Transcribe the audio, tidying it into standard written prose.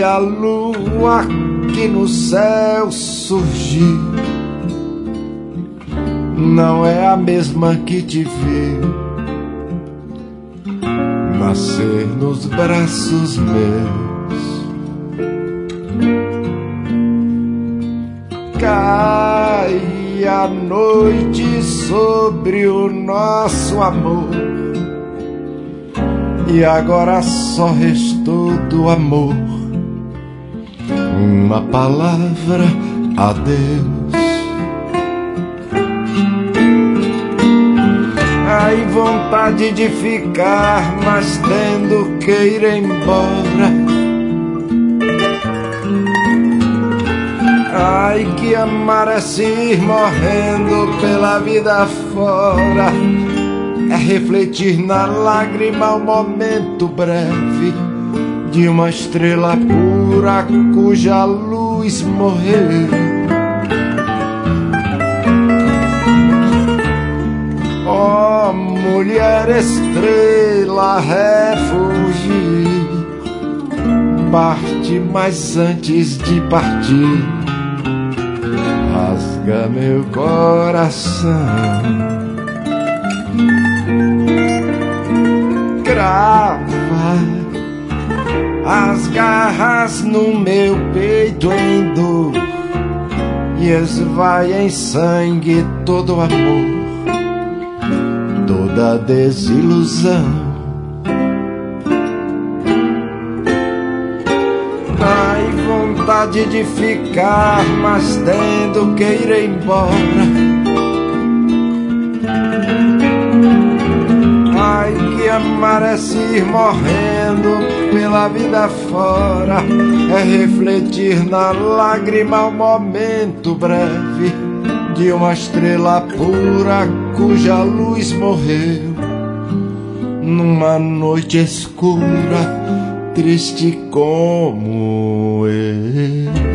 a lua que no céu surgiu não é a mesma que te viu nascer nos braços meus. Cai a noite sobre o nosso amor e agora só restou do amor uma palavra, adeus. Ai, vontade de ficar, mas tendo que ir embora. Ai, que amar é se ir morrendo pela vida fora, é refletir na lágrima o momento breve de uma estrela pura cuja luz morreu. Ó, mulher estrela, refugir, parte, mas antes de partir, rasga meu coração. Crava as garras no meu peito em dor e esvai em sangue todo o amor, toda desilusão. Ai, vontade de ficar, mas tendo que ir embora. Ai, que amar é se ir morrendo pela vida fora, é refletir na lágrima o momento breve de uma estrela pura cuja luz morreu numa noite escura, triste como eu.